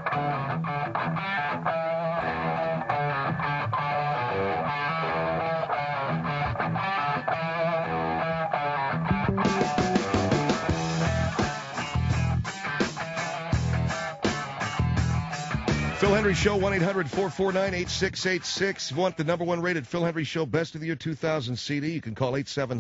Phil Hendry Show, 1-800-449-8686. Want the number one rated Phil Hendry Show Best of the Year 2000 CD? You can call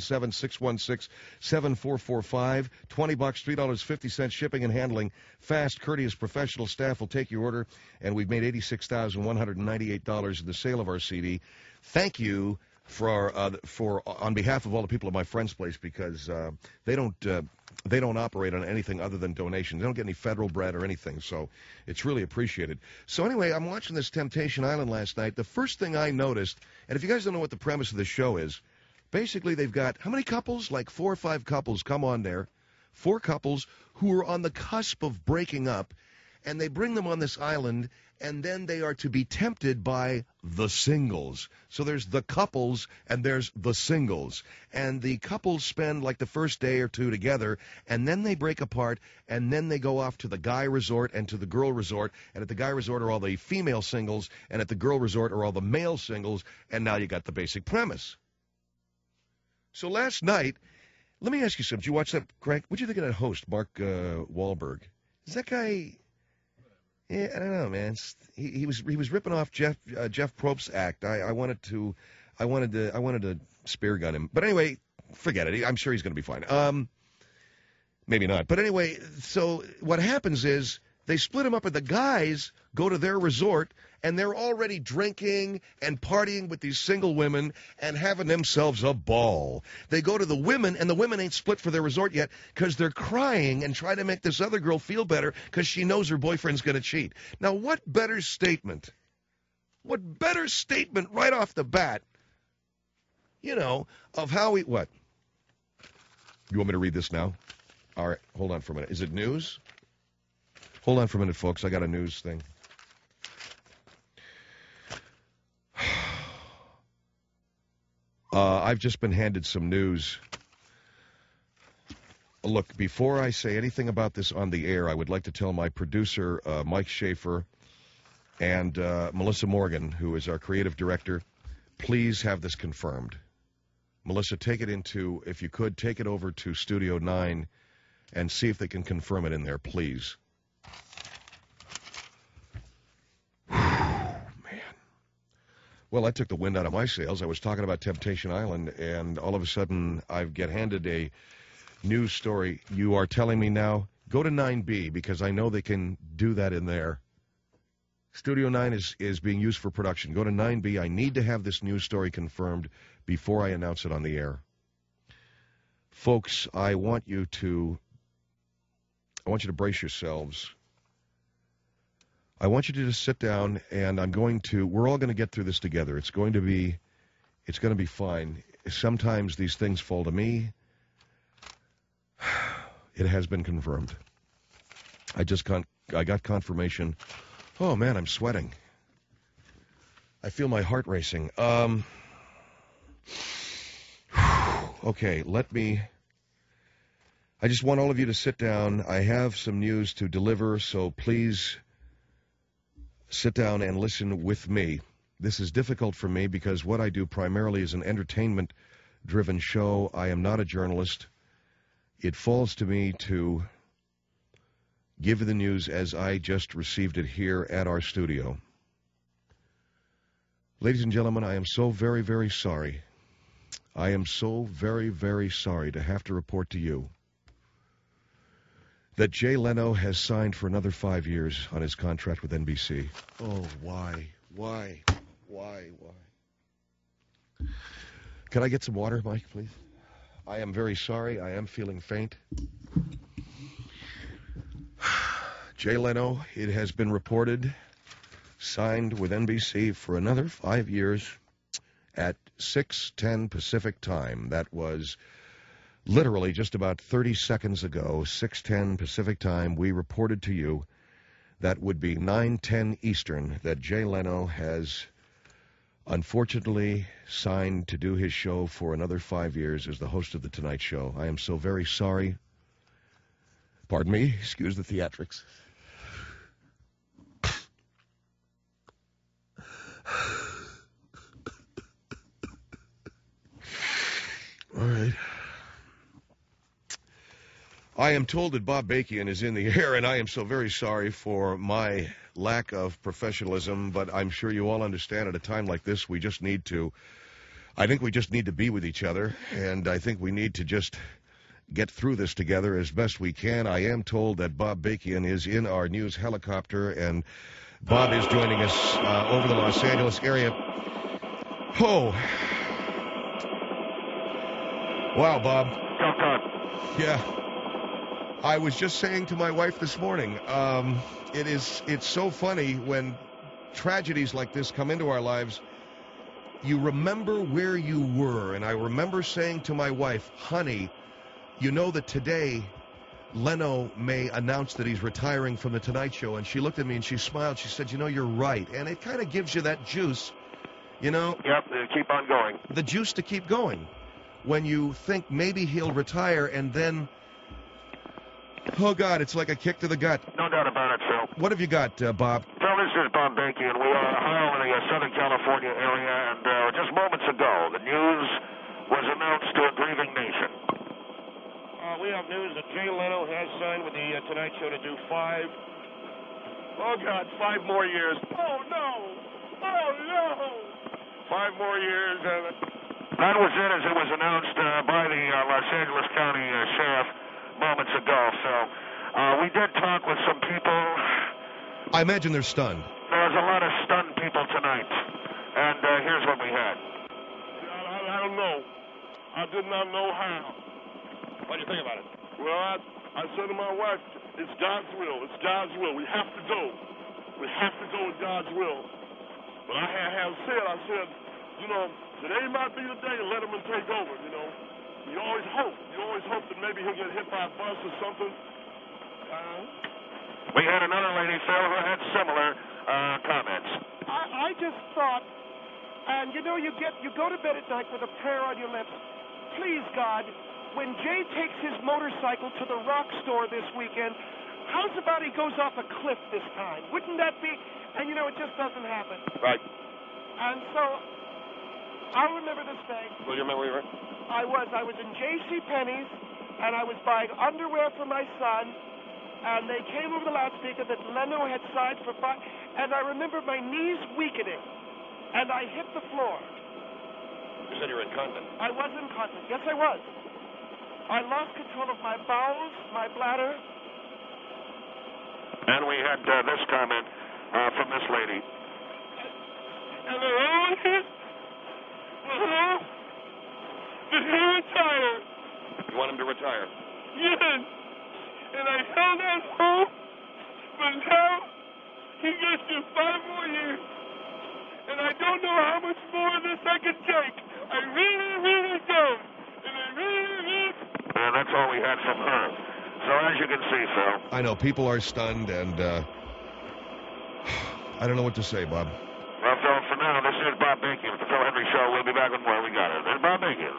877-616-7445. $20, $3.50 shipping and handling. Fast, courteous, professional staff will take your order. And we've made $86,198 in the sale of our CD. Thank you for on behalf of all the people at my friend's place, because they don't operate on anything other than donations. They don't get any federal bread or anything, so it's really appreciated. So anyway, I'm watching this Temptation Island last night. The first thing I noticed, and if you guys don't know what the premise of the show is, basically they've got, how many couples? Like 4 or 5 couples come on there. 4 couples who are on the cusp of breaking up, and they bring them on this island, and then they are to be tempted by the singles. So there's the couples and there's the singles. And the couples spend like the first day or two together, and then they break apart, and then they go off to the guy resort and to the girl resort. And at the guy resort are all the female singles, and at the girl resort are all the male singles, and now you got the basic premise. So last night, let me ask you something. Did you watch that, Craig? What did you think of that host, Mark Wahlberg? Is that guy... Yeah, I don't know, man. He was ripping off Jeff Probst's act. I wanted to spear gun him, but anyway, forget it. I'm sure he's going to be fine. Maybe not, but anyway. So what happens is they split him up, and the guys go to their resort, and they're already drinking and partying with these single women and having themselves a ball. They go to the women, and the women ain't split for their resort yet because they're crying and trying to make this other girl feel better because she knows her boyfriend's going to cheat. Now, what better statement right off the bat, of how we, what? You want me to read this now? All right, hold on for a minute. Is it news? Hold on for a minute, folks. I got a news thing. I've just been handed some news. Look, before I say anything about this on the air, I would like to tell my producer, Mike Schaefer, and Melissa Morgan, who is our creative director, please have this confirmed. Melissa, if you could, take it over to Studio 9 and see if they can confirm it in there, please. Well, I took the wind out of my sails. I was talking about Temptation Island, and all of a sudden I get handed a news story. You are telling me now, go to 9B, because I know they can do that in there. Studio 9 is being used for production. Go to 9B. I need to have this news story confirmed before I announce it on the air. Folks, I want you to brace yourselves. I want you to just sit down, and we're all going to get through this together. It's going to be fine. Sometimes these things fall to me. It has been confirmed. I got confirmation. Oh, man, I'm sweating. I feel my heart racing. Okay, I just want all of you to sit down. I have some news to deliver, so please sit down and listen with me. This is difficult for me because what I do primarily is an entertainment-driven show. I am not a journalist. It falls to me to give you the news as I just received it here at our studio. Ladies and gentlemen, I am so very, very sorry. I am so very, very sorry to have to report to you that Jay Leno has signed for another 5 years on his contract with NBC. Oh, why? Can I get some water, Mike, please? I am very sorry. I am feeling faint. Jay Leno, it has been reported, signed with NBC for another 5 years at 6:10 Pacific time. That was literally just about 30 seconds ago, 6:10 Pacific time, we reported to you that would be 9:10 Eastern that Jay Leno has unfortunately signed to do his show for another 5 years as the host of The Tonight Show. I am so very sorry. Pardon me, excuse the theatrics. I am told that Bob Bakian is in the air, and I am so very sorry for my lack of professionalism, but I'm sure you all understand at a time like this, I think we just need to be with each other, and I think we need to just get through this together as best we can. I am told that Bob Bakian is in our news helicopter, and Bob is joining us over the Los Angeles area. Oh. Wow, Bob. Yeah. I was just saying to my wife this morning, it's so funny when tragedies like this come into our lives. You remember where you were, and I remember saying to my wife, honey, you know that today Leno may announce that he's retiring from The Tonight Show, and she looked at me and she smiled. She said, you know, you're right, and it kind of gives you that juice, you know. Yep, keep on going. The juice to keep going when you think maybe he'll retire, and then, oh, God, it's like a kick to the gut. No doubt about it, Phil. What have you got, Bob? Phil, this is Bob Bakian. We are in the Southern California area, and just moments ago, the news was announced to a grieving nation. We have news that Jay Leno has signed with the Tonight Show to do 5 more years. Oh, no! 5 more years. That was it as it was announced by the Los Angeles County Sheriff moments ago. So we did talk with some people. I imagine they're stunned. There was a lot of stunned people tonight. And here's what we had. I don't know. I did not know how. What do you think about it? Well, I said to my wife, it's God's will. It's God's will. We have to go. We have to go with God's will. But I said, you know, today might be the day to let him take over, you know. You always hope that maybe he'll get hit by a bus or something. We had another lady, Phil, who had similar comments. I just thought, and you know, you go to bed at night with a prayer on your lips. Please, God, when Jay takes his motorcycle to the rock store this weekend, how's about he goes off a cliff this time? Wouldn't that be? And you know, it just doesn't happen. Right. And so, I remember this day. Well, you remember where you were? I was in J.C. Penney's, and I was buying underwear for my son, and they came over the loudspeaker that Leno had signed for 5, and I remember my knees weakening, and I hit the floor. You said you were incontinent. I was incontinent. Yes, I was. I lost control of my bowels, my bladder. And we had this comment from this lady. And the Lord did he retire? You want him to retire? Yes. And I held on hope, but now he gets you 5 more years. And I don't know how much more of this I can take. I really don't. And I really. And that's all we had from her. So as you can see, Phil. I know, people are stunned, and I don't know what to say, Bob. Well, Phil, for now, this is Bob Bakian with the Phil Hendry Show. We'll be back with more. We got it. There's Bob Bakian.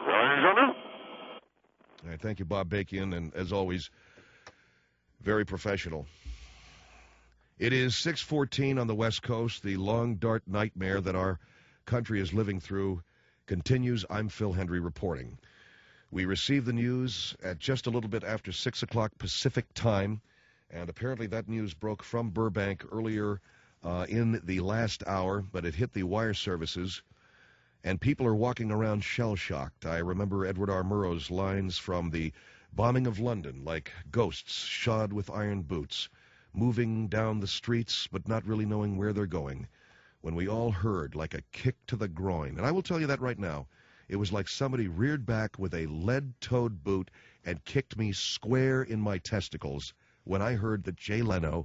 All right, thank you, Bob Bakian, and as always, very professional. It is 6:14 on the West Coast. The long, dark nightmare that our country is living through continues. I'm Phil Hendry reporting. We received the news at just a little bit after 6 o'clock Pacific time, and apparently that news broke from Burbank earlier in the last hour, but it hit the wire services, and people are walking around shell-shocked. I remember Edward R. Murrow's lines from the bombing of London, like ghosts shod with iron boots, moving down the streets but not really knowing where they're going, when we all heard like a kick to the groin. And I will tell you that right now. It was like somebody reared back with a lead-toed boot and kicked me square in my testicles when I heard that Jay Leno,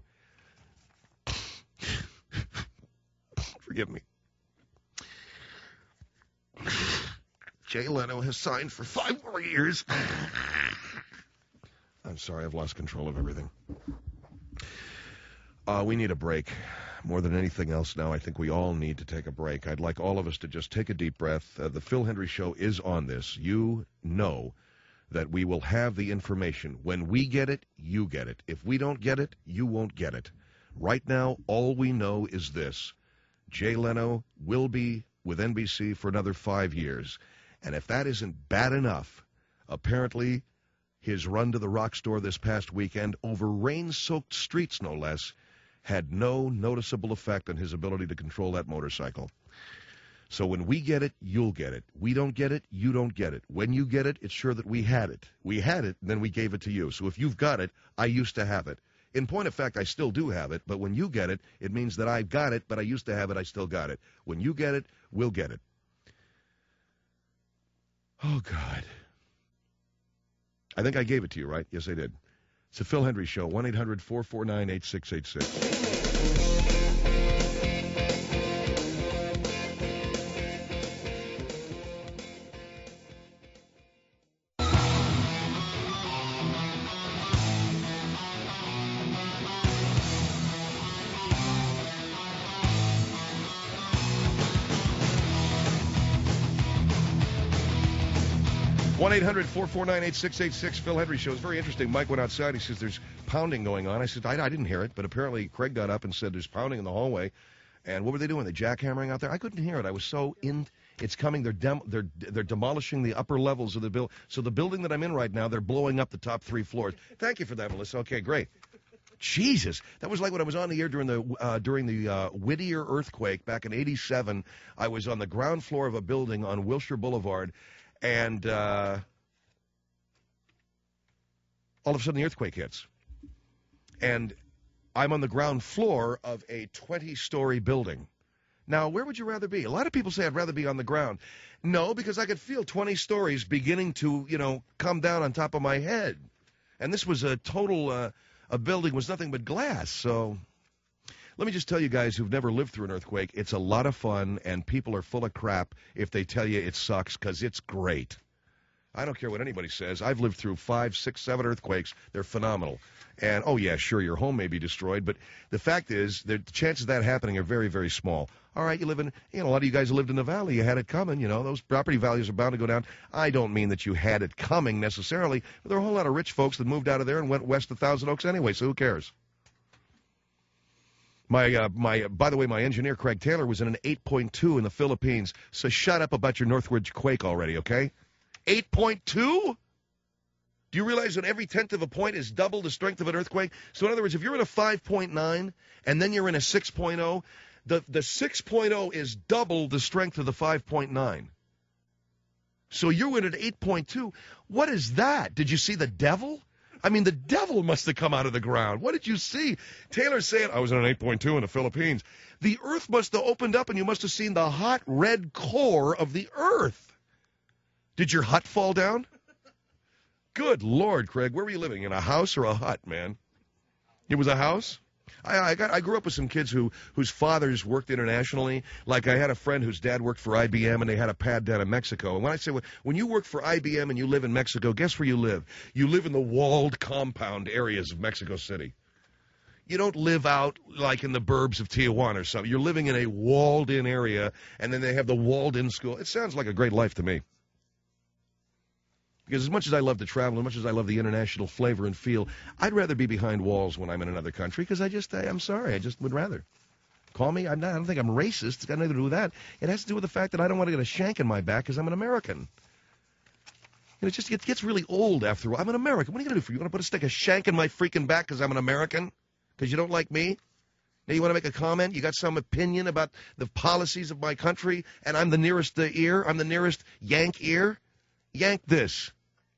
forgive me, Jay Leno has signed for 5 more years. I'm sorry, I've lost control of everything. We need a break. More than anything else now, I think we all need to take a break. I'd like all of us to just take a deep breath. The Phil Hendry Show is on this. You know that we will have the information. When we get it, you get it. If we don't get it, you won't get it. Right now, all we know is this. Jay Leno will be with NBC for another 5 years. And if that isn't bad enough, apparently his run to the rock store this past weekend over rain-soaked streets, no less, had no noticeable effect on his ability to control that motorcycle. So when we get it, you'll get it. We don't get it, you don't get it. When you get it, it's sure that we had it. We had it, then we gave it to you. So if you've got it, I used to have it. In point of fact, I still do have it, but when you get it, it means that I've got it, but I used to have it, I still got it. When you get it, we'll get it. Oh, God. I think I gave it to you, right? Yes, I did. It's the Phil Hendry Show, 1-800-449-8686. 1-800-449-8686, Phil Hendry Show. It's very interesting. Mike went outside. He says there's pounding going on. I said, I didn't hear it, but apparently Craig got up and said there's pounding in the hallway. And what were they doing? They jackhammering out there? I couldn't hear it. I was so in. It's coming. They're demolishing the upper levels of the building. So the building that I'm in right now, they're blowing up the top 3 floors. Thank you for that, Melissa. Okay, great. Jesus, that was like when I was on the air during the Whittier earthquake back in '87. I was on the ground floor of a building on Wilshire Boulevard. And all of a sudden, the earthquake hits. And I'm on the ground floor of a 20-story building. Now, where would you rather be? A lot of people say I'd rather be on the ground. No, because I could feel 20 stories beginning to, come down on top of my head. And this was a total, a building was nothing but glass. So let me just tell you guys who've never lived through an earthquake, it's a lot of fun, and people are full of crap if they tell you it sucks, because it's great. I don't care what anybody says. I've lived through 5, 6, 7 earthquakes. They're phenomenal. And, oh, yeah, sure, your home may be destroyed, but the fact is the chances of that happening are very, very small. All right, you live in, a lot of you guys lived in the valley. You had it coming, those property values are bound to go down. I don't mean that you had it coming necessarily, but there are a whole lot of rich folks that moved out of there and went west of Thousand Oaks anyway, so who cares? By the way, my engineer, Craig Taylor, was in an 8.2 in the Philippines, so shut up about your northward quake already, okay? 8.2? Do you realize that every tenth of a point is double the strength of an earthquake? So in other words, if you're in a 5.9 and then you're in a 6.0, the 6.0 is double the strength of the 5.9. So you're in an 8.2. What is that? Did you see the devil? I mean, the devil must have come out of the ground. What did you see? Taylor's saying, I was in an 8.2 in the Philippines. The earth must have opened up and you must have seen the hot red core of the earth. Did your hut fall down? Good Lord, Craig. Where were you living? In a house or a hut, man? It was a house? I grew up with some kids whose fathers worked internationally. Like I had a friend whose dad worked for IBM, and they had a pad down in Mexico. And when I say when you work for IBM and you live in Mexico, guess where you live? You live in the walled compound areas of Mexico City. You don't live out like in the burbs of Tijuana or something. You're living in a walled-in area, and then they have the walled-in school. It sounds like a great life to me. Because as much as I love to travel, as much as I love the international flavor and feel, I'd rather be behind walls when I'm in another country because I'm sorry, I just would rather. Call me, I don't think I'm racist. It's got nothing to do with that. It has to do with the fact that I don't want to get a shank in my back because I'm an American. And it gets really old after a while. I'm an American. What are you going to do for you? You want to stick a shank in my freaking back because I'm an American? Because you don't like me? Now you want to make a comment? You got some opinion about the policies of my country, and I'm the nearest ear? I'm the nearest yank ear? Yank this.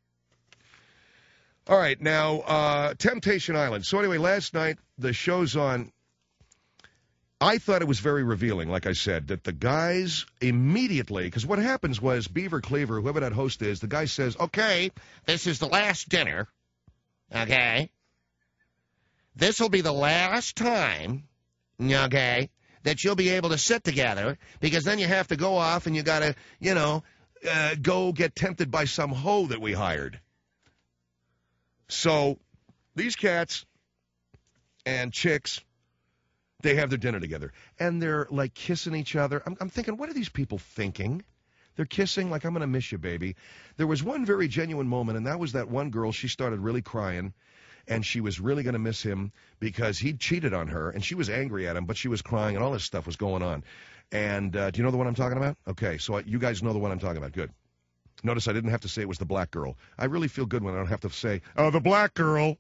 All right, now, Temptation Island. So anyway, last night, the show's on. I thought it was very revealing, like I said, that the guys immediately, because what happens was Beaver Cleaver, whoever that host is, the guy says, okay, this is the last dinner, okay? This will be the last time, okay, that you'll be able to sit together, because then you have to go off and you got to, go get tempted by some hoe that we hired. So these cats and chicks, they have their dinner together. And they're, like, kissing each other. I'm thinking, what are these people thinking? They're kissing like, I'm going to miss you, baby. There was one very genuine moment, and that was that one girl, she started really crying, and she was really going to miss him because he'd cheated on her, and she was angry at him, but she was crying, and all this stuff was going on. And do you know the one I'm talking about? Okay, so you guys know the one I'm talking about. Good. Notice I didn't have to say it was the black girl. I really feel good when I don't have to say, oh, the black girl.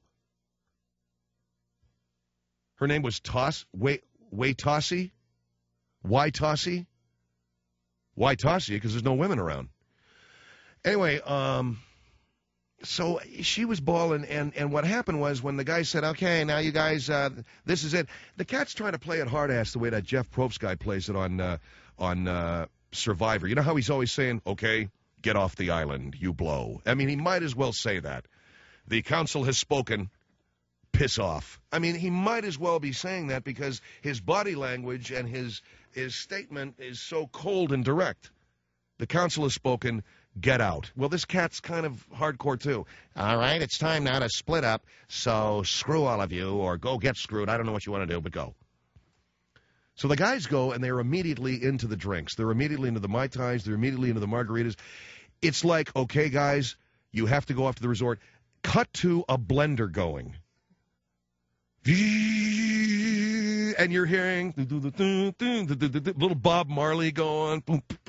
Her name was Waytossi? Waytossi? Waytossi, because there's no women around. Anyway, so she was bawling, and what happened was when the guy said, okay, now you guys, this is it. The cat's trying to play it hard-ass the way that Jeff Probst guy plays it on Survivor. You know how he's always saying, okay, get off the island, you blow. I mean, he might as well say that. The council has spoken. Piss off. I mean, he might as well be saying that because his body language and his statement is so cold and direct. The council has spoken. Get out. Well, this cat's kind of hardcore, too. All right, it's time now to split up, so screw all of you, or go get screwed. I don't know what you want to do, but go. So the guys go, and they're immediately into the drinks. They're immediately into the Mai Tais. They're immediately into the margaritas. It's like, okay, guys, you have to go off to the resort. Cut to a blender going. And you're hearing little Bob Marley going.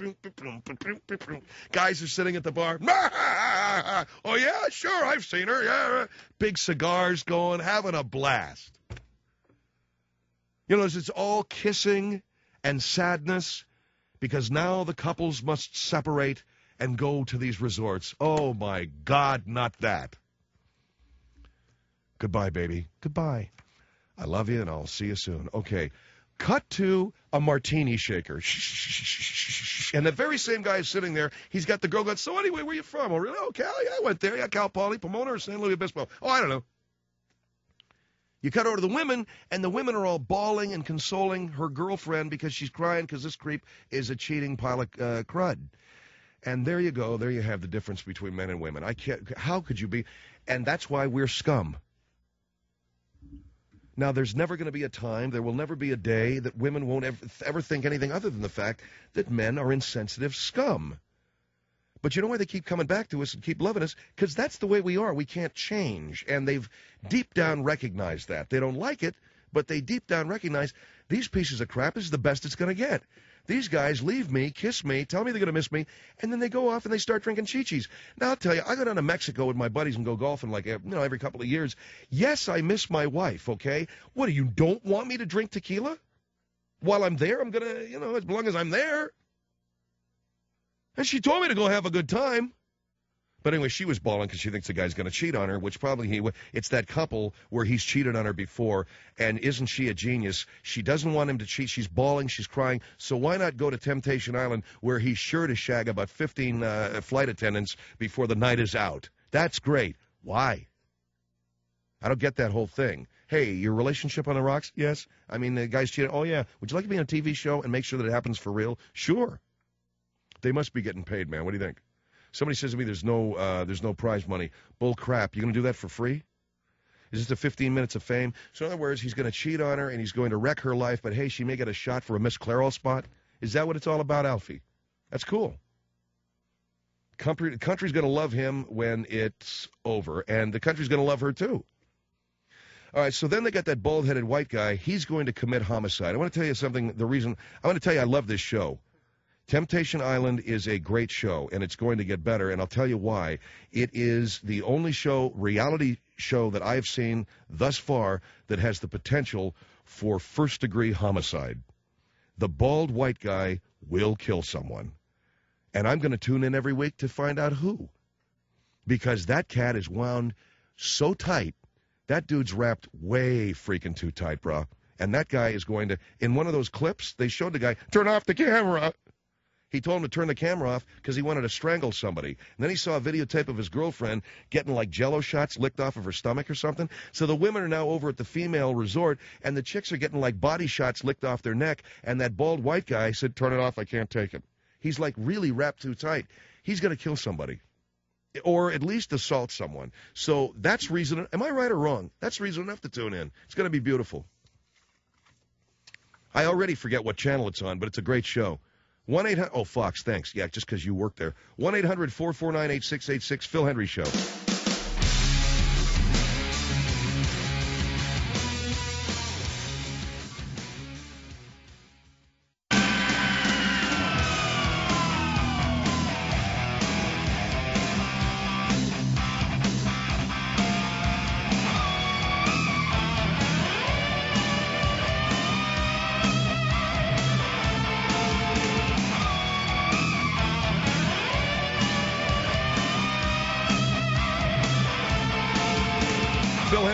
Guys are sitting at the bar. Oh, yeah, sure, I've seen her. Yeah. Big cigars going, having a blast. You know, it's all kissing and sadness because now the couples must separate and go to these resorts. Oh, my God, not that. Goodbye, baby. Goodbye. I love you, and I'll see you soon. Okay, cut to a martini shaker. And the very same guy is sitting there. He's got the girl going, so anyway, where you from? Oh, really? Oh, Cali? I went there. Yeah, Cal Poly, Pomona, or San Luis Obispo. Oh, I don't know. You cut over to the women, and the women are all bawling and consoling her girlfriend because she's crying because this creep is a cheating pile of crud. And there you go. There you have the difference between men and women. I can't. How could you be? And that's why we're scum. Now, there's never going to be a time, there will never be a day that women won't ever think anything other than the fact that men are insensitive scum. But you know why they keep coming back to us and keep loving us? Because that's the way we are. We can't change. And they've deep down recognized that. They don't like it, but they deep down recognize these pieces of crap is the best it's going to get. These guys leave me, kiss me, tell me they're going to miss me, and then they go off and they start drinking Chi-Chis. Now, I'll tell you, I go down to Mexico with my buddies and go golfing like, every couple of years. Yes, I miss my wife, okay? What, do you don't want me to drink tequila? While I'm there, I'm going to, as long as I'm there. And she told me to go have a good time. But anyway, she was bawling because she thinks the guy's going to cheat on her, which probably it's that couple where he's cheated on her before, and isn't she a genius? She doesn't want him to cheat. She's bawling. She's crying. So why not go to Temptation Island where he's sure to shag about 15 flight attendants before the night is out? That's great. Why? I don't get that whole thing. Hey, your relationship on the rocks? Yes. I mean, the guy's cheating. Oh, yeah. Would you like to be on a TV show and make sure that it happens for real? Sure. They must be getting paid, man. What do you think? Somebody says to me there's no prize money. Bull crap. You going to do that for free? Is this the 15 minutes of fame? So in other words, he's going to cheat on her and he's going to wreck her life, but hey, she may get a shot for a Miss Clairol spot. Is that what it's all about, Alfie? That's cool. The country's going to love him when it's over, and the country's going to love her too. All right, so then they got that bald-headed white guy. He's going to commit homicide. I want to tell you something. I want to tell you I love this show. Temptation Island is a great show, and it's going to get better, and I'll tell you why. It is the only reality show that I have seen thus far that has the potential for first-degree homicide. The bald white guy will kill someone, and I'm going to tune in every week to find out who, because that cat is wound so tight, that dude's wrapped way freaking too tight, brah, and that guy is going to, in one of those clips, they showed the guy, turn off the camera. He told him to turn the camera off because he wanted to strangle somebody. And then he saw a videotape of his girlfriend getting like Jell-O shots licked off of her stomach or something. So the women are now over at the female resort, and the chicks are getting like body shots licked off their neck. And that bald white guy said, turn it off, I can't take it. He's like really wrapped too tight. He's going to kill somebody or at least assault someone. So that's reason. Am I right or wrong? That's reason enough to tune in. It's going to be beautiful. I already forget what channel it's on, but it's a great show. 1-800, oh, Fox, thanks. Yeah, just because you work there. 1-800-449-8686, Phil Hendry Show.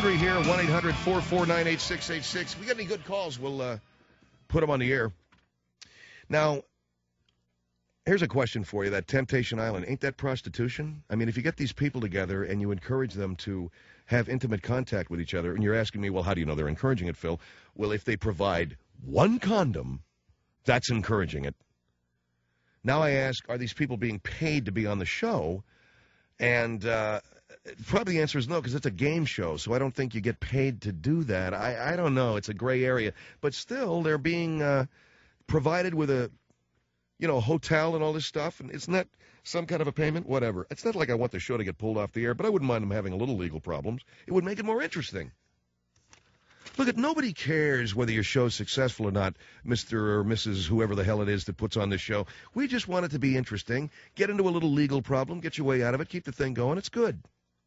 Henry here, 1-800-449-8686. If we got any good calls, we'll put them on the air. Now, here's a question for you. That Temptation Island, ain't that prostitution? I mean, if you get these people together and you encourage them to have intimate contact with each other, and you're asking me, well, how do you know they're encouraging it, Phil? Well, if they provide one condom, that's encouraging it. Now I ask, are these people being paid to be on the show? And probably the answer is no, because it's a game show, so I don't think you get paid to do that. I don't know. It's a gray area. But still, they're being provided with a hotel and all this stuff, and it's not some kind of a payment, whatever. It's not like I want the show to get pulled off the air, but I wouldn't mind them having a little legal problems. It would make it more interesting. Look, nobody cares whether your show's successful or not, Mr. or Mrs. whoever the hell it is that puts on this show. We just want it to be interesting. Get into a little legal problem, get your way out of it, keep the thing going. It's good.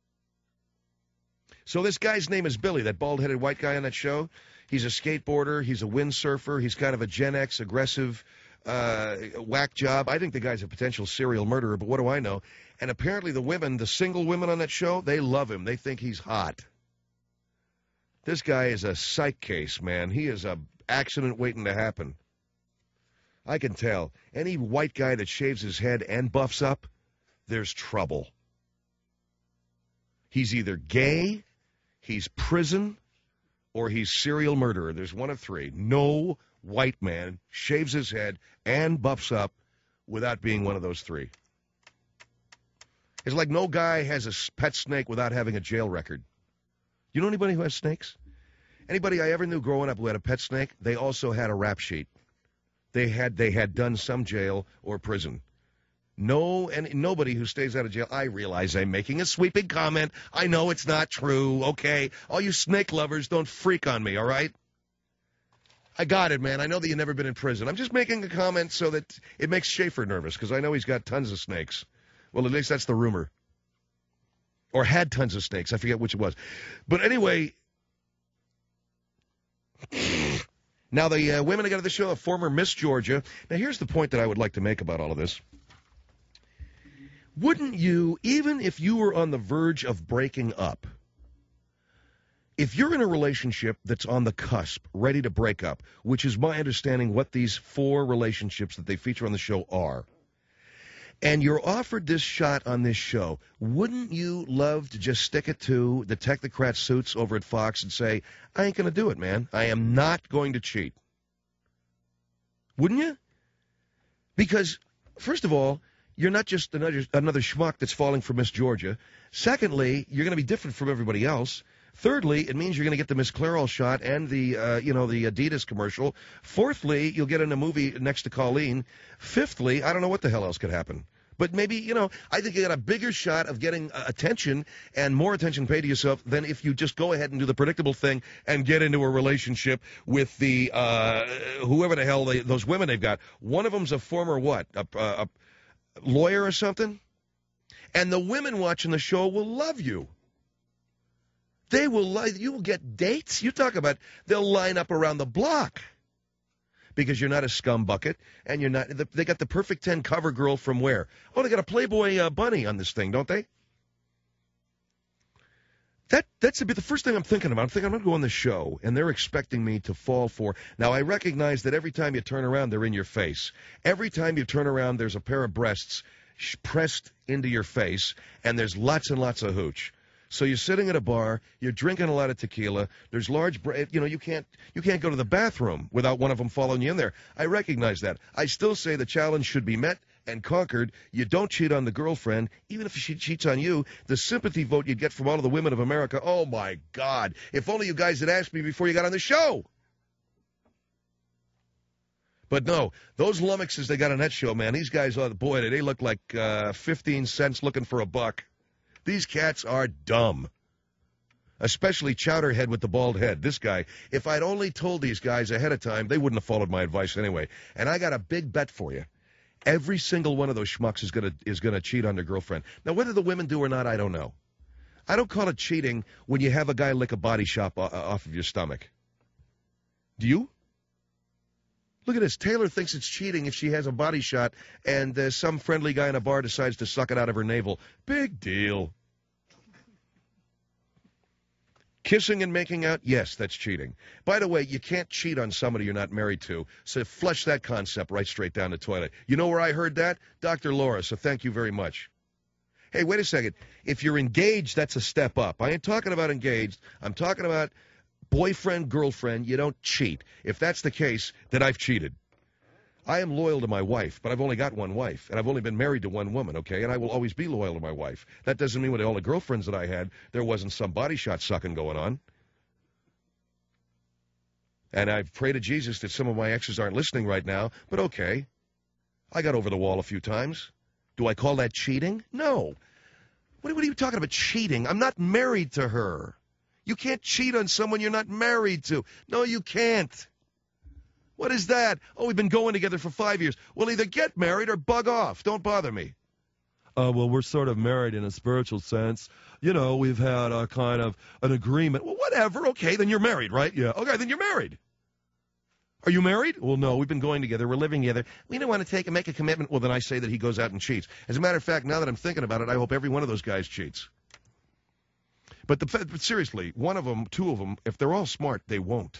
So this guy's name is Billy, that bald-headed white guy on that show. He's a skateboarder. He's a windsurfer. He's kind of a Gen X, aggressive, whack job. I think the guy's a potential serial murderer, but what do I know? And apparently the women, the single women on that show, they love him. They think he's hot. This guy is a psych case, man. He is a accident waiting to happen. I can tell. Any white guy that shaves his head and buffs up, there's trouble. He's either gay, he's prison, or he's serial murderer. There's one of three. No white man shaves his head and buffs up without being one of those three. It's like no guy has a pet snake without having a jail record. You know anybody who has snakes? Anybody I ever knew growing up who had a pet snake, they also had a rap sheet. They had done some jail or prison. Nobody who stays out of jail. I realize I'm making a sweeping comment. I know it's not true, okay? All you snake lovers, don't freak on me, all right? I got it, man. I know that you've never been in prison. I'm just making a comment so that it makes Schaefer nervous, because I know he's got tons of snakes. Well, at least that's the rumor. Or had tons of snakes. I forget which it was. But anyway, now the women that got to the show, a former Miss Georgia. Now, here's the point that I would like to make about all of this. Wouldn't you, even if you were on the verge of breaking up, if you're in a relationship that's on the cusp, ready to break up, which is my understanding what these 4 relationships that they feature on the show are, and you're offered this shot on this show, wouldn't you love to just stick it to the technocrat suits over at Fox and say, I ain't going to do it, man. I am not going to cheat. Wouldn't you? Because, first of all, you're not just another schmuck that's falling for Miss Georgia. Secondly, you're going to be different from everybody else. Thirdly, it means you're going to get the Miss Clairol shot and the Adidas commercial. Fourthly, you'll get in a movie next to Colleen. Fifthly, I don't know what the hell else could happen. But maybe, I think you got a bigger shot of getting attention and more attention paid to yourself than if you just go ahead and do the predictable thing and get into a relationship with the whoever the hell those women they've got. One of them's a former what? A lawyer or something? And the women watching the show will love you. They will you will get dates. You talk about they'll line up around the block because you're not a scumbucket and you're not. They got the perfect 10 cover girl from where? Oh, they got a Playboy bunny on this thing, don't they? That's the first thing I'm thinking about. I'm thinking I'm going to go on the show and they're expecting me to fall for. Now I recognize that every time you turn around, they're in your face. Every time you turn around, there's a pair of breasts pressed into your face and there's lots and lots of hooch. So you're sitting at a bar, you're drinking a lot of tequila, there's large, you can't go to the bathroom without one of them following you in there. I recognize that. I still say the challenge should be met and conquered. You don't cheat on the girlfriend. Even if she cheats on you, the sympathy vote you'd get from all of the women of America, oh my God, if only you guys had asked me before you got on the show. But no, those lummoxes they got on that show, man, these guys, oh boy, they look like 15 cents looking for a buck. These cats are dumb, especially Chowderhead with the bald head. This guy, if I'd only told these guys ahead of time, they wouldn't have followed my advice anyway. And I got a big bet for you. Every single one of those schmucks is gonna cheat on their girlfriend. Now, whether the women do or not, I don't know. I don't call it cheating when you have a guy lick a body shop off of your stomach. Do you? Look at this. Taylor thinks it's cheating if she has a body shot and some friendly guy in a bar decides to suck it out of her navel. Big deal. Kissing and making out, yes, that's cheating. By the way, you can't cheat on somebody you're not married to, so flush that concept right straight down the toilet. You know where I heard that? Dr. Laura, so thank you very much. Hey, wait a second. If you're engaged, that's a step up. I ain't talking about engaged. I'm talking about boyfriend, girlfriend. You don't cheat. If that's the case, then I've cheated. I am loyal to my wife, but I've only got one wife, and I've only been married to one woman, okay? And I will always be loyal to my wife. That doesn't mean with all the girlfriends that I had, there wasn't some body shot sucking going on. And I've prayed to Jesus that some of my exes aren't listening right now, but okay. I got over the wall a few times. Do I call that cheating? No. What are you talking about, cheating? I'm not married to her. You can't cheat on someone you're not married to. No, you can't. What is that? Oh, we've been going together for 5 years. Well, either get married or bug off. Don't bother me. Well, we're sort of married in a spiritual sense. You know, we've had a kind of an agreement. Well, whatever. Okay, then you're married, right? Yeah. Okay, then you're married. Are you married? Well, no, We've been going together. We're living together. We don't want to make a commitment. Well, then I say that he goes out and cheats. As a matter of fact, now that I'm thinking about it, I hope every one of those guys cheats. But seriously, one of them, two of them, if they're all smart, they won't.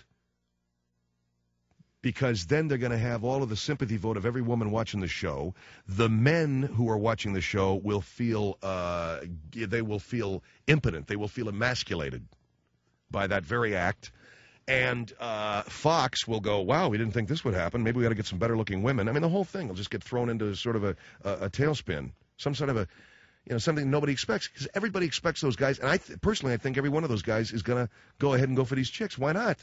Because then they're going to have all of the sympathy vote of every woman watching the show. The men who are watching the show will feel impotent. They will feel emasculated by that very act. And Fox will go, wow, we didn't think this would happen. Maybe we got to get some better-looking women. I mean, the whole thing will just get thrown into sort of a tailspin, some sort of something nobody expects. Because everybody expects those guys. And personally, I think every one of those guys is going to go ahead and go for these chicks. Why not?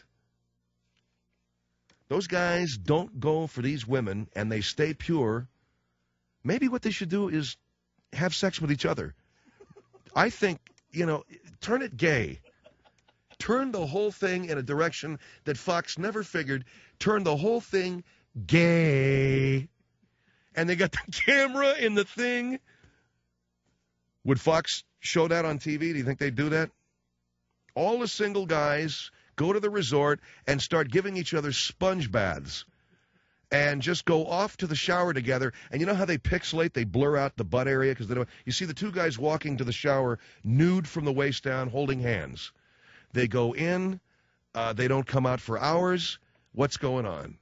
Those guys don't go for these women, and they stay pure. Maybe what they should do is have sex with each other. I think, turn it gay. Turn the whole thing in a direction that Fox never figured. Turn the whole thing gay. And they got the camera in the thing. Would Fox show that on TV? Do you think they'd do that? All the single guys go to the resort and start giving each other sponge baths and just go off to the shower together. And you know how they pixelate? They blur out the butt area because they don't. You see the two guys walking to the shower nude from the waist down, holding hands. They go in. They don't come out for hours. What's going on?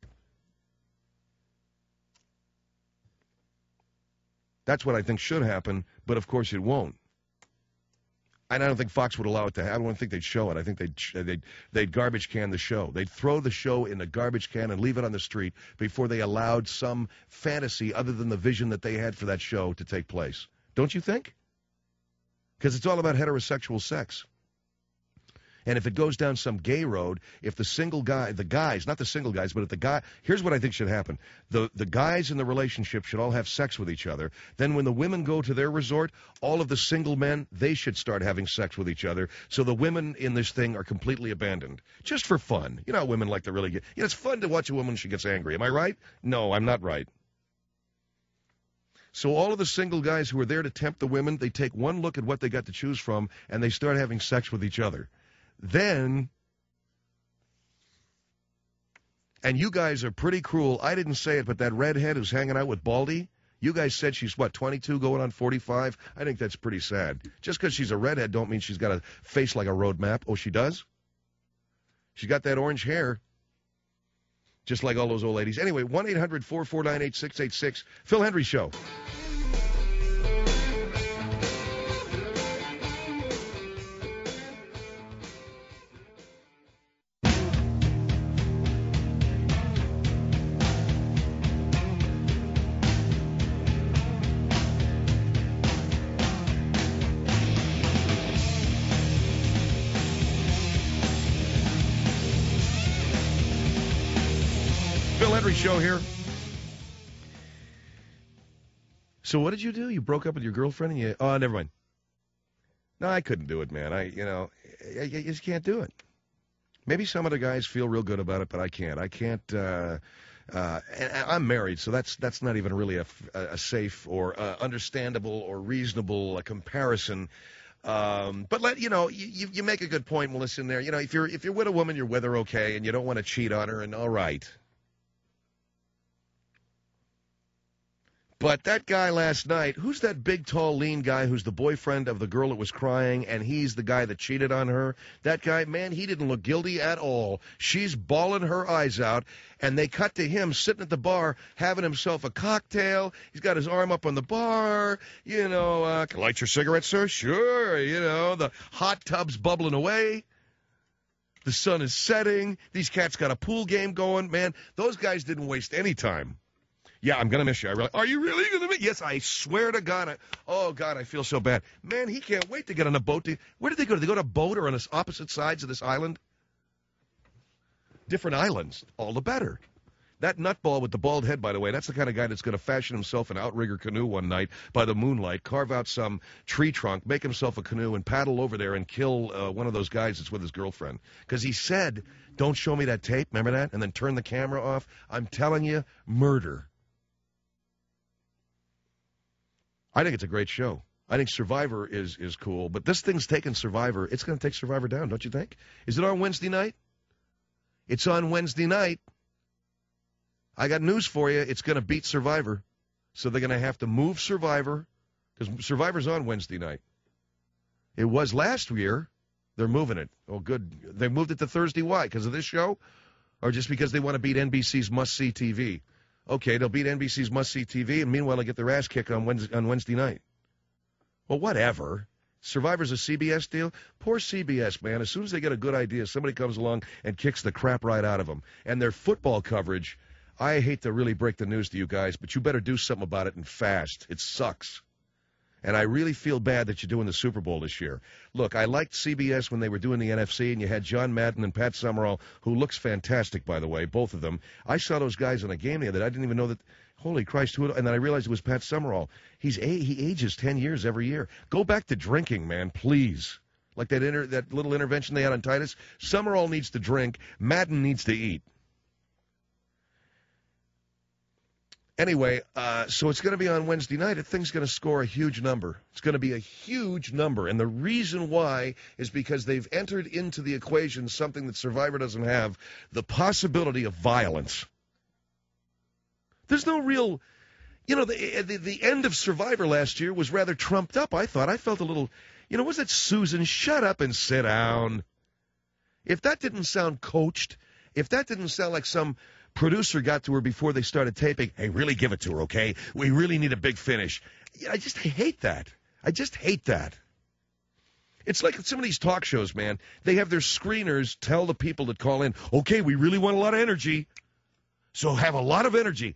That's what I think should happen, but of course it won't. And I don't think Fox would allow it to happen. I don't think they'd show it. I think they'd garbage can the show. They'd throw the show in a garbage can and leave it on the street before they allowed some fantasy other than the vision that they had for that show to take place. Don't you think? Because it's all about heterosexual sex. And if it goes down some gay road, if the single guy, the guys, not the single guys, but if the guy, here's what I think should happen. The guys in the relationship should all have sex with each other. Then when the women go to their resort, all of the single men, they should start having sex with each other. So the women in this thing are completely abandoned. Just for fun. You know how women like to really get, it's fun to watch a woman when she gets angry. Am I right? No, I'm not right. So all of the single guys who are there to tempt the women, they take one look at what they got to choose from, and they start having sex with each other. Then, and you guys are pretty cruel. I didn't say it, but that redhead who's hanging out with Baldy, you guys said she's, 22, going on 45? I think that's pretty sad. Just because she's a redhead don't mean she's got a face like a road map. Oh, she does? She got that orange hair, just like all those old ladies. Anyway, 1-800-449-8686, Phil Hendry Show. Show here. So what did you do? You broke up with your girlfriend and oh, never mind. No, I couldn't do it, man. I just can't do it. Maybe some other guys feel real good about it, but I can't. And I'm married, so that's not even really a safe or understandable or reasonable comparison. But you make a good point, Melissa. In there, if you're with a woman, you're with her, okay, and you don't want to cheat on her, and all right. But that guy last night, who's that big, tall, lean guy who's the boyfriend of the girl that was crying, and he's the guy that cheated on her? That guy, man, he didn't look guilty at all. She's bawling her eyes out, and they cut to him sitting at the bar having himself a cocktail. He's got his arm up on the bar. Can I light your cigarette, sir? Sure. The hot tub's bubbling away. The sun is setting. These cats got a pool game going. Man, those guys didn't waste any time. Yeah, I'm going to miss you. Are you really going to miss? Yes, I swear to God. Oh, God, I feel so bad. Man, he can't wait to get on a boat. Where did they go? Did they go to a boat or on the opposite sides of this island? Different islands. All the better. That nutball with the bald head, by the way, that's the kind of guy that's going to fashion himself an outrigger canoe one night by the moonlight, carve out some tree trunk, make himself a canoe, and paddle over there and kill one of those guys that's with his girlfriend. Because he said, don't show me that tape, remember that? And then turn the camera off. I'm telling you, murder. I think it's a great show. I think Survivor is cool, but this thing's taking Survivor. It's going to take Survivor down, don't you think? Is it on Wednesday night? It's on Wednesday night. I got news for you. It's going to beat Survivor. So they're going to have to move Survivor, because Survivor's on Wednesday night. It was last year. They're moving it. Oh, good. They moved it to Thursday. Why? Because of this show? Or just because they want to beat NBC's must-see TV? Okay, they'll beat NBC's must-see TV, and meanwhile, they'll get their ass kicked on Wednesday night. Well, whatever. Survivor's a CBS deal? Poor CBS, man. As soon as they get a good idea, somebody comes along and kicks the crap right out of them. And their football coverage, I hate to really break the news to you guys, but you better do something about it and fast. It sucks. And I really feel bad that you're doing the Super Bowl this year. Look, I liked CBS when they were doing the NFC, and you had John Madden and Pat Summerall, who looks fantastic, by the way, both of them. I saw those guys in a game the other day. I didn't even know that, holy Christ, and then I realized it was Pat Summerall. He ages 10 years every year. Go back to drinking, man, please. Like that little intervention they had on Titus. Summerall needs to drink. Madden needs to eat. Anyway, so it's going to be on Wednesday night. The thing's going to score a huge number. It's going to be a huge number. And the reason why is because they've entered into the equation something that Survivor doesn't have, the possibility of violence. There's no real, the end of Survivor last year was rather trumped up, I thought. I felt a little, was it Susan? Shut up and sit down. If that didn't sound coached, if that didn't sound like some producer got to her before they started taping, hey, really give it to her, okay? We really need a big finish. I hate that. I just hate that. It's like some of these talk shows, man. They have their screeners tell the people that call in, okay, we really want a lot of energy, so have a lot of energy.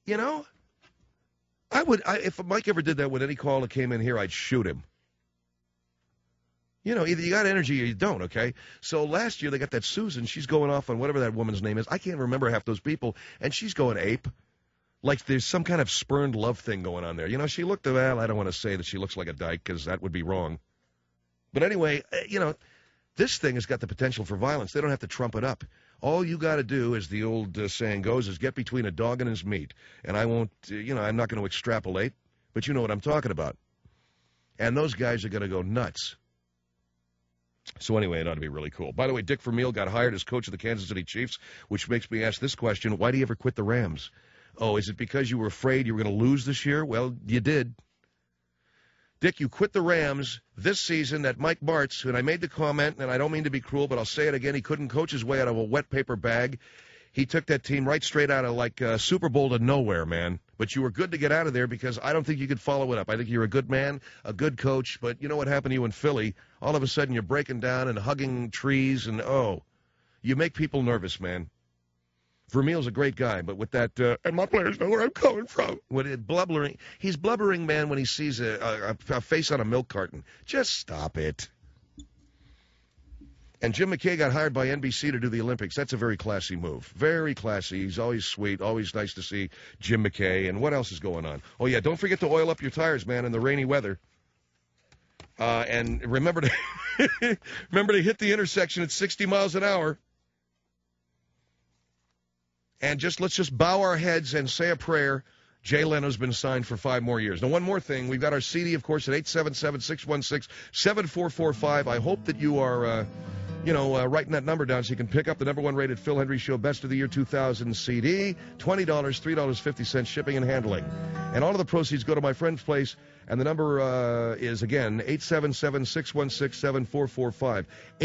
If Mike ever did that with any call that came in here, I'd shoot him. Either you got energy or you don't, okay? So last year they got that Susan. She's going off on whatever that woman's name is. I can't remember half those people, and she's going ape. Like there's some kind of spurned love thing going on there. She looked, well, I don't want to say that she looks like a dyke because that would be wrong. But anyway, this thing has got the potential for violence. They don't have to trump it up. All you got to do, as the old saying goes, is get between a dog and his meat. And I won't, I'm not going to extrapolate, but you know what I'm talking about. And those guys are going to go nuts. So anyway, it ought to be really cool. By the way, Dick Vermeil got hired as coach of the Kansas City Chiefs, which makes me ask this question. Why do you ever quit the Rams? Oh, is it because you were afraid you were going to lose this year? Well, you did. Dick, you quit the Rams this season that Mike Martz, and I made the comment, and I don't mean to be cruel, but I'll say it again, he couldn't coach his way out of a wet paper bag. He took that team right straight out of, Super Bowl to nowhere, man. But you were good to get out of there because I don't think you could follow it up. I think you're a good man, a good coach, but you know what happened to you in Philly? All of a sudden you're breaking down and hugging trees, and, you make people nervous, man. Vermeil's a great guy, but with that, and my players know where I'm coming from. With it blubbering, he's blubbering, man, when he sees a face on a milk carton. Just stop it. And Jim McKay got hired by NBC to do the Olympics. That's a very classy move. Very classy. He's always sweet. Always nice to see Jim McKay. And what else is going on? Oh, yeah, don't forget to oil up your tires, man, in the rainy weather. And remember to hit the intersection at 60 miles an hour. And let's just bow our heads and say a prayer. Jay Leno's been signed for 5 more years. Now, one more thing. We've got our CD, of course, at 877-616-7445. I hope that you are writing that number down so you can pick up the #1 rated Phil Hendry Show Best of the Year 2000 CD. $20, $3.50 shipping and handling. And all of the proceeds go to my friend's place. And the number is, again, 877-616-7445.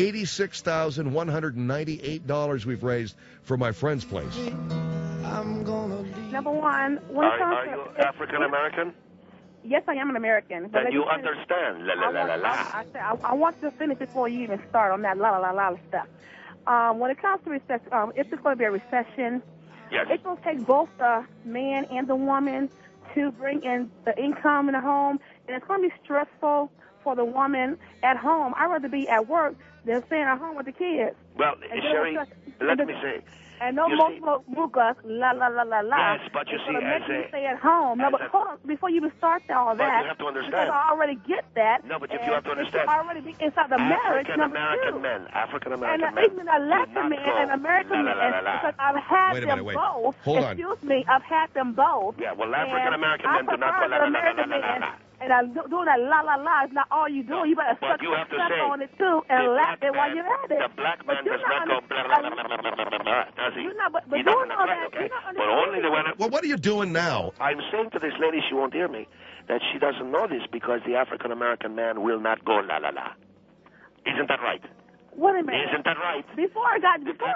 $86,198 we've raised for my friend's place. Number one, Are you African American? Yes, I am an American. Then you understand. La la la la la. I want to finish before you even start on that la la la la stuff. When it comes to recession, if there's going to be a recession, Yes. it's going to take both the man and the woman to bring in the income in the home, and it's going to be stressful for the woman at home. I'd rather be at work than staying at home with the kids. Well, Sherry, let me say. And no more mugas, la la la la la. Yes, but you it's see, gonna make as you a- stay at home. No, as but a- hold on, before you even start all But that, you have to understand. because I already get that. No, but if you have to and understand. It's already be inside the marriage. Number two. African And American men. even a Latin man and American man, because I've had Wait a them minute, wait. both. Hold on. Excuse me, I've had them both. Yeah, well, African American And men do not I go la prefer la la la the la la American la. man. And I'm doing that la la la is not all you do. You better But suck you have to suck say, on it too and the lap black it while man- you're at it. The black But man you're does not go blah, blah, blah, blah, blah, blah, blah, blah, does he? You know, but He you doesn't, know that. okay. You don't But only the one. Well, what are you doing now? I'm saying to this lady, she won't hear me, that she doesn't know this because the African American man will not go la la la. Isn't that right? Wait a minute. Isn't that right? Before I got married,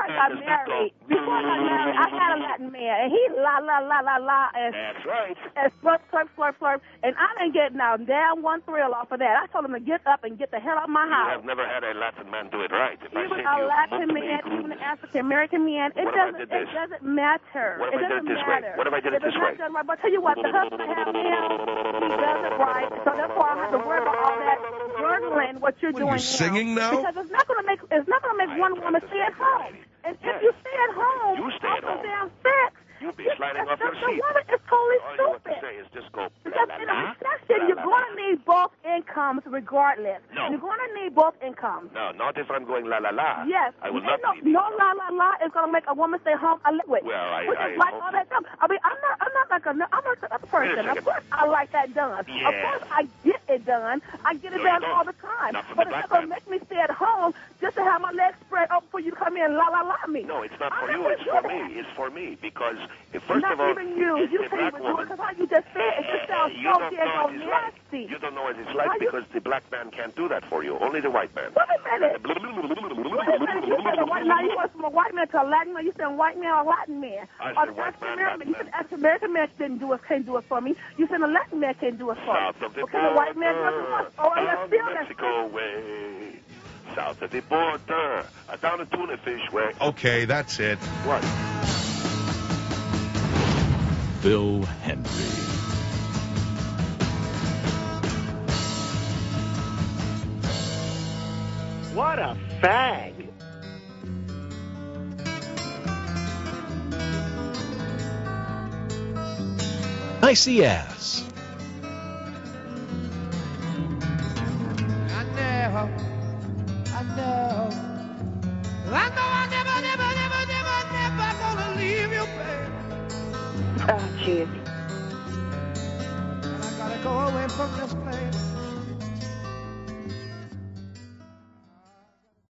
I had a Latin man, and he la la la la la and That's right. slurp slurp slurp slurp, and I didn't get now damn one thrill off of that. I told him to get up and get the hell out of my You house. have never had a Latin man do it right. If I Even say a to you, Latin "Look, man, please, even an African American man, What if I did this? it doesn't matter. What if I did it this way? What if I did it this way? Doesn't matter. But tell you what, the husband I have now, he does it right. So therefore, I don't have to worry about all that gurgling what you're What, are doing you singing now? Because it's not going to make one woman stay at home. And if you stay at home, You stay at home. damn sex, You'll be sliding off your the seat. woman is totally All you have to stupid. say is just go Because la in la a la. recession, you're la, going la. to need both incomes regardless. No. You're going to need both incomes. No, not if I'm going la la la. Yes. I will Ain't not be. no la la la is going to make a woman stay home a liquid. Well, I Which is like hope all that stuff. I mean, I'm not like the other person. second. Of course, I like that done. Yeah. Of course, I get it done. I get it No, you done don't. all the time. Not from But the it's not black going to man. make me stay at home just to have my legs spread open for you to come in and la la la me. No, it's not I'm for you. gonna It's do for that. me. It's for me because first Not of all, even you. it's You the can't black even do it woman. because how you just said it just sounds You so don't damn know what it's like. nasty. You don't know what it's Why like you- because the black man can't do that for you. Only the white man. Wait a minute. Wait a minute. You said a white man. You went from a white man to a Latin man. You said white man or Latin man. I Or said white man, African-American. Latin You said African-American man can't do it for me. You said a Latin man can't do it for me. South of the Okay, the white man doesn't border, want it. Oh, and down that's still that's Mexico way. South of the border, down the tuna fish way. Okay, that's it. What? Phil Hendry. What a fag. Icy ass. I know I never gonna leave you, babe. Oh, jeez. And I gotta go away from this place.